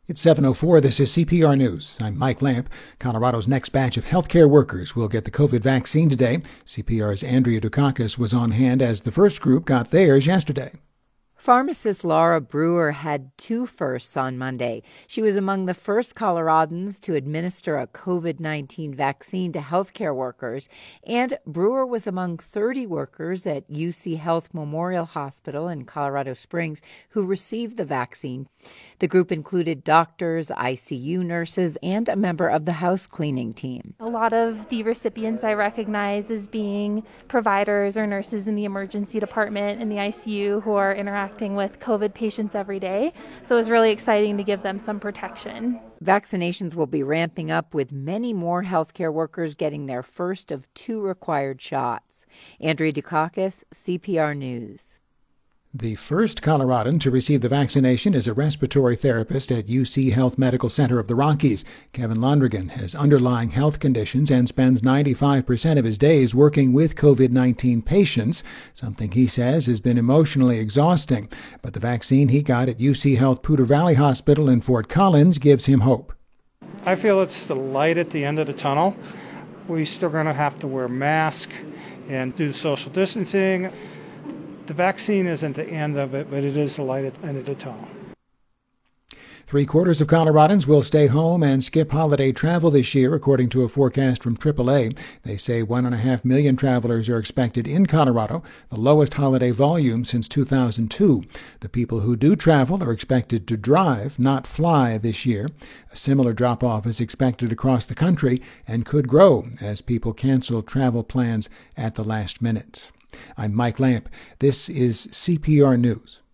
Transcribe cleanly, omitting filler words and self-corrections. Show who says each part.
Speaker 1: It's 7:04. This is CPR News. I'm Mike Lamp. Colorado's next batch of healthcare workers will get the COVID vaccine today. CPR's Andrea Dukakis was on hand as the first group got theirs yesterday.
Speaker 2: Pharmacist Laura Brewer had two firsts on Monday. She was among the first Coloradans to administer a COVID-19 vaccine to healthcare workers, and Brewer was among 30 workers at UC Health Memorial Hospital in Colorado Springs who received the vaccine. The group included doctors, ICU nurses, and a member of the house cleaning team.
Speaker 3: A lot of the recipients I recognize as being providers or nurses in the emergency department in the ICU who are interacting with COVID patients every day. So it was really exciting to give them some protection.
Speaker 2: Vaccinations will be ramping up with many more healthcare workers getting their first of two required shots. Andrea Dukakis, CPR News.
Speaker 1: The first Coloradan to receive the vaccination is a respiratory therapist at UC Health Medical Center of the Rockies. Kevin Londrigan has underlying health conditions and spends 95% of his days working with COVID-19 patients, something he says has been emotionally exhausting. But the vaccine he got at UC Health Poudre Valley Hospital in Fort Collins gives him hope.
Speaker 4: I feel it's the light at the end of the tunnel. We're still going to have to wear masks and do social distancing. The vaccine isn't the end of it, but it is the light at the end of the tunnel.
Speaker 1: 3/4 of Coloradans will stay home and skip holiday travel this year, according to a forecast from AAA. They say 1.5 million travelers are expected in Colorado, the lowest holiday volume since 2002. The people who do travel are expected to drive, not fly, this year. A similar drop-off is expected across the country and could grow as people cancel travel plans at the last minute. I'm Mike Lamp. This is CPR News.